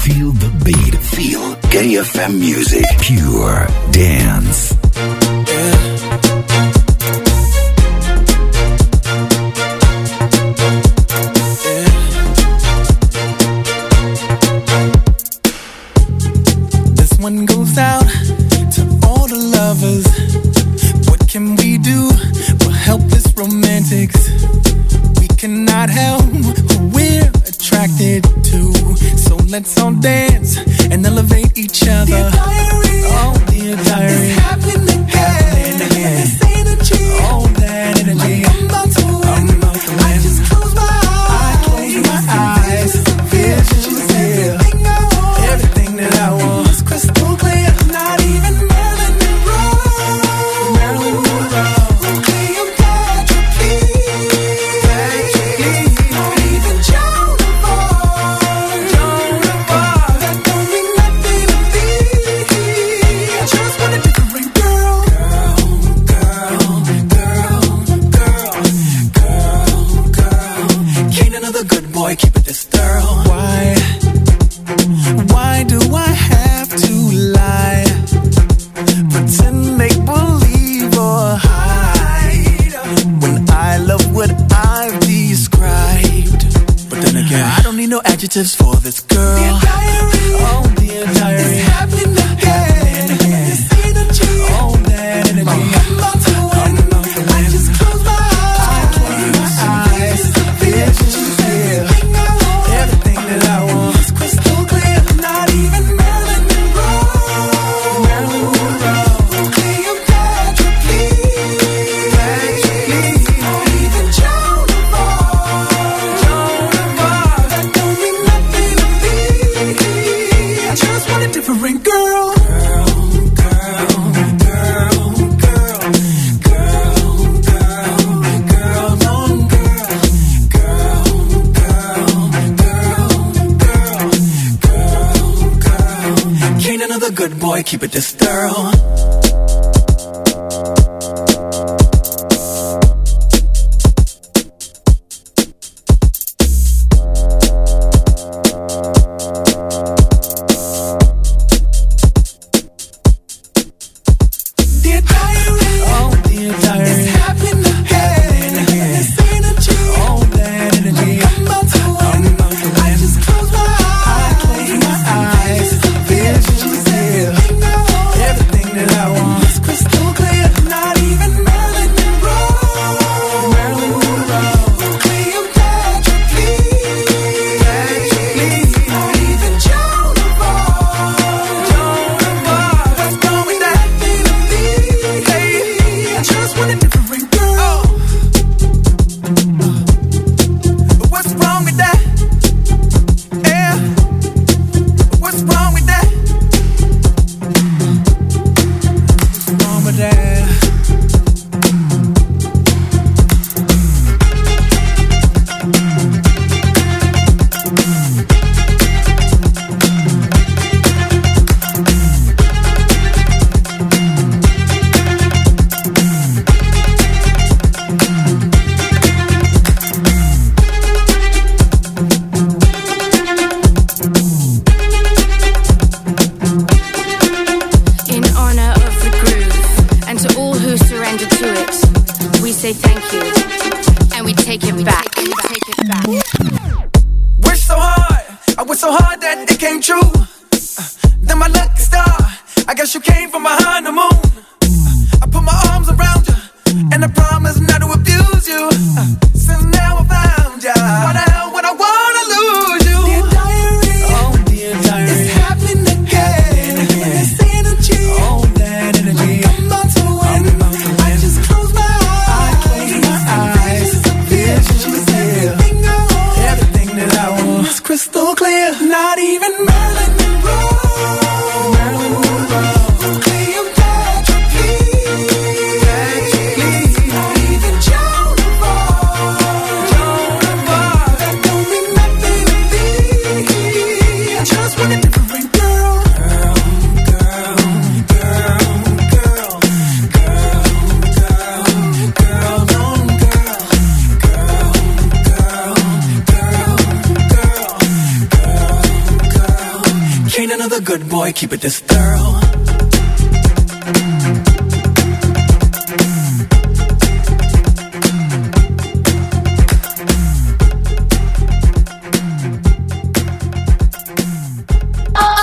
Feel the beat. Feel Gay FM music. Pure dance. This one goes out to all the lovers. What can we do? We're helpless romantics. We cannot help who we're attracted to. So let's all dance and elevate each other. Dear diary, oh dear diary, it's happening again. This energy, oh that energy, I'm about to win. I just close my eyes, visions here. Everything that I want is crystal clear. Not even Marilyn Monroe. Cleopatra, please. Not even Joan of Arc. That don't mean nothing to me. I just want a different girl. Can't another good boy keep it this thorough? Why do I have to lie? Pretend, make believe or hide when I love what I've described. But then again, I don't need no adjectives for this girl. Dear diary, oh dear diary, it's happening again. This energy, oh that energy, I'm about to win. I just close my eyes, visions here. Everything that I want is crystal clear. Not even Marilyn Monroe. Cleopatra, please. Not even Joan of Arc. That don't mean nothing to me. I just want a different girl. Can't another good boy keep it this thorough? Dear diary, oh dear diary, it's happening again. This energy, oh that energy, I'm about to win. I just close my eyes, visions here. Everything that I want is crystal clear. Not even Marilyn Monroe. Cleopatra, please. Not even Joan of Arc. What's wrong with that? I just want a different girl. What's wrong with that? Yeah. What's wrong with that? What's wrong with that? In honor of the groove, and to all who surrender to it, we say thank you, and we take it back. Wish so hard, I wish so hard that it came true. Then my lucky star, I guess you came from behind the moon. I put my arms around you, and I promise not to abuse you. Since now I found ya, why the hell would I wanna lose you? Dear diary, oh dear diary, it's happening again. This energy, oh that energy, I'm about to win. I just close my eyes, visions here. Everything that I want is crystal clear. Not even Marilyn Monroe. Cleopatra, please. Not even Joan of Arc. That don't mean nothing to me. I just want a different girl. another good boy, keep it this thorough.